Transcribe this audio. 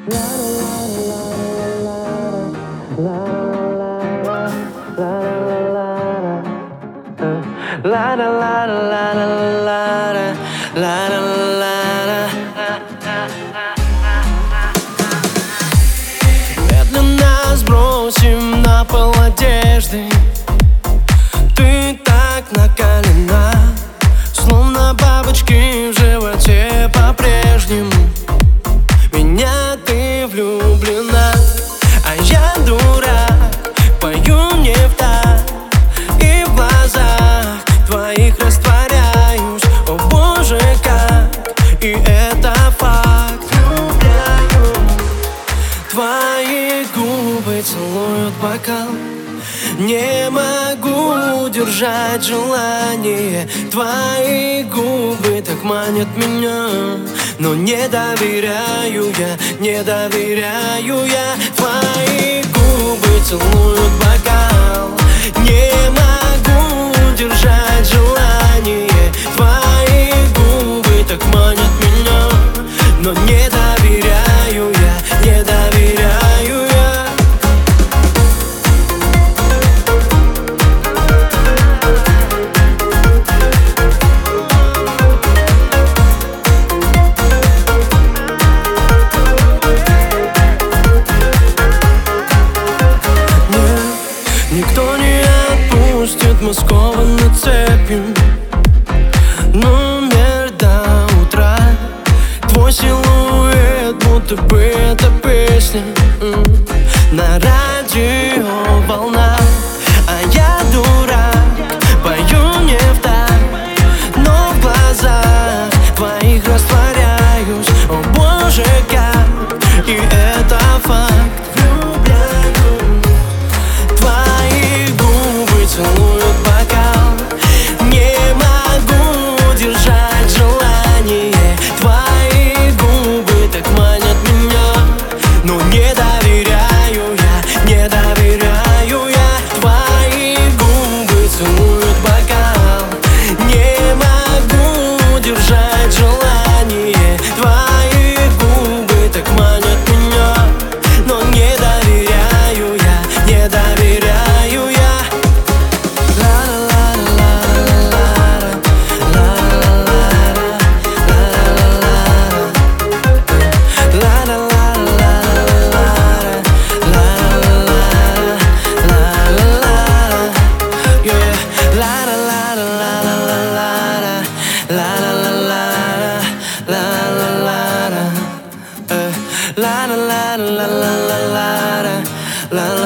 Медленно сбросим на пол одежды. Ты так накалена, словно бабочки в животе по-прежнему. Меня ты влюблена, а я дурак, пою не в так. И в глазах твоих растворяюсь, о боже, как, и это факт. Влюбляю, твои губы целуют бокал. Не могу держать желание. Твои губы так манят меня, но не доверяю я, не доверяю я. Твои губы целуют бокал. Не могу держать желание. Твои губы так манят меня, но не доверяю я, не доверяю я. Никто не отпустит, мы скованы цепью. Номер до утра. Твой силуэт, будто бы это песня на радио волна. А я дурак, пою не в так, но в глазах твоих растворяюсь, о боже, как, и это факт. Целуют бокал. Не могу держать желание. Твои губы так манят меня, но не доверяю я, не доверяю я. Твои губы целуют бокал. Не могу держать желание. Твои губы так манят меня, но не доверяю я, не доверяю я. La la la la la la la la la la.